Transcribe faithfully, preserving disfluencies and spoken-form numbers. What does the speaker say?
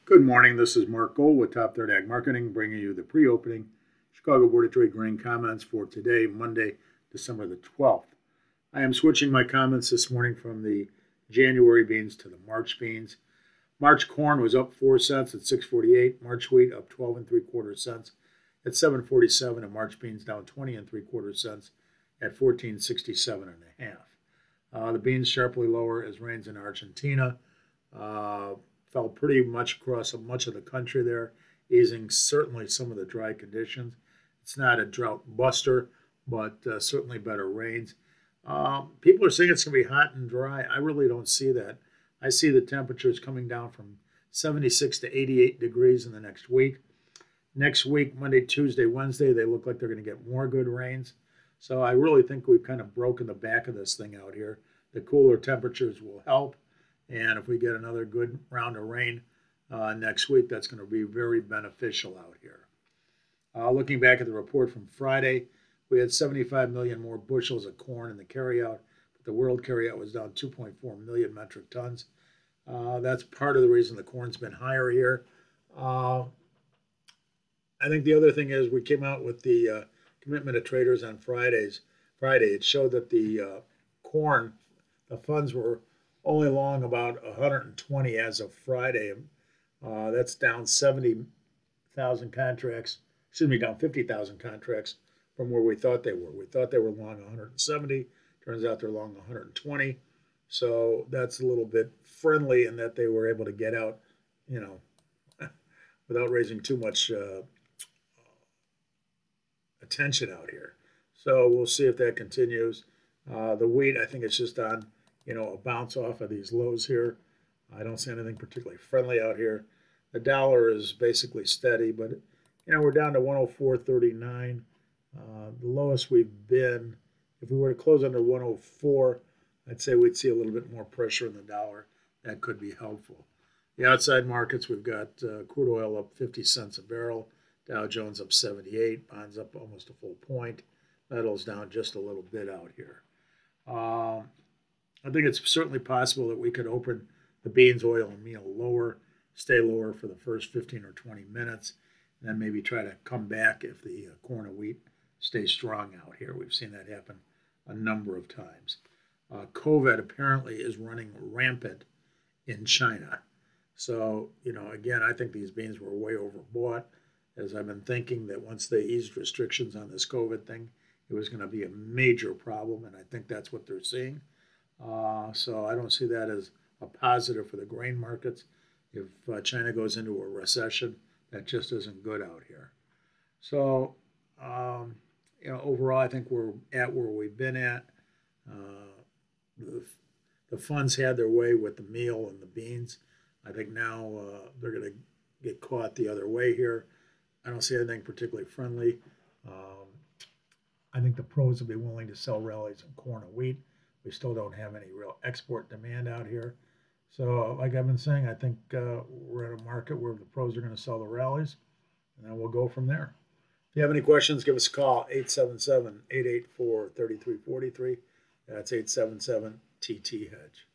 Good morning. This is Mark Gold with Top Third Ag Marketing, bringing you the pre-opening Chicago Board of Trade grain comments for today, Monday, December the twelfth. I am switching my comments this morning from the January beans to the March beans. March corn was up four cents at six forty-eight. March wheat up twelve and three quarter cents at seven forty-seven, and March beans down twenty and three quarter cents at fourteen sixty-seven and a half. Uh, the beans sharply lower as rains in Argentina uh, fell pretty much across much of the country there, easing certainly some of the dry conditions. It's not a drought buster, but uh, certainly better rains. Um, people are saying it's going to be hot and dry. I really don't see that. I see the temperatures coming down from seventy-six to eighty-eight degrees in the next week. Next week, Monday, Tuesday, Wednesday, they look like they're going to get more good rains. So I really think we've kind of broken the back of this thing out here. The cooler temperatures will help. And if we get another good round of rain uh, next week, that's going to be very beneficial out here. Uh, looking back at the report from Friday, we had seventy-five million more bushels of corn in the carryout, but the world carryout was down two point four million metric tons. Uh, that's part of the reason the corn's been higher here. Uh, I think the other thing is we came out with the uh, commitment of traders on Fridays. Friday, it showed that the uh, corn, the funds were only long about one hundred twenty as of Friday. Uh, that's down seventy thousand contracts, excuse me, down fifty thousand contracts from where we thought they were. We thought they were long one hundred seventy. Turns out they're long one hundred twenty. So that's a little bit friendly in that they were able to get out, you know, without raising too much uh, attention out here. So we'll see if that continues. Uh, the wheat, I think it's just on, you know, a bounce off of these lows here. I don't see anything particularly friendly out here. The dollar is basically steady, but, you know, we're down to one oh four thirty-nine. Uh, the lowest we've been, if we were to close under one oh four, I'd say we'd see a little bit more pressure in the dollar. That could be helpful. The outside markets, we've got uh, crude oil up fifty cents a barrel, Dow Jones up seventy-eight, bonds up almost a full point, metals down just a little bit out here. Um, I think it's certainly possible that we could open the beans, oil, and meal lower, stay lower for the first fifteen or twenty minutes, and then maybe try to come back if the uh, corn or wheat stays strong out here. We've seen that happen a number of times. Uh, COVID apparently is running rampant in China. So, you know, again, I think these beans were way overbought, as I've been thinking that once they eased restrictions on this COVID thing, it was going to be a major problem, and I think that's what they're seeing. Uh, so I don't see that as a positive for the grain markets. If uh, China goes into a recession, that just isn't good out here. So, um, you know, overall, I think we're at where we've been at. Uh, the, the funds had their way with the meal and the beans. I think now uh, they're going to get caught the other way here. I don't see anything particularly friendly. Um, I think the pros will be willing to sell rallies in corn and wheat. We still don't have any real export demand out here. So, like I've been saying, I think uh, we're at a market where the pros are going to sell the rallies, and then we'll go from there. If you have any questions, give us a call, eight seven seven, eight eight four, three three four three. That's eight seven seven T T Hedge.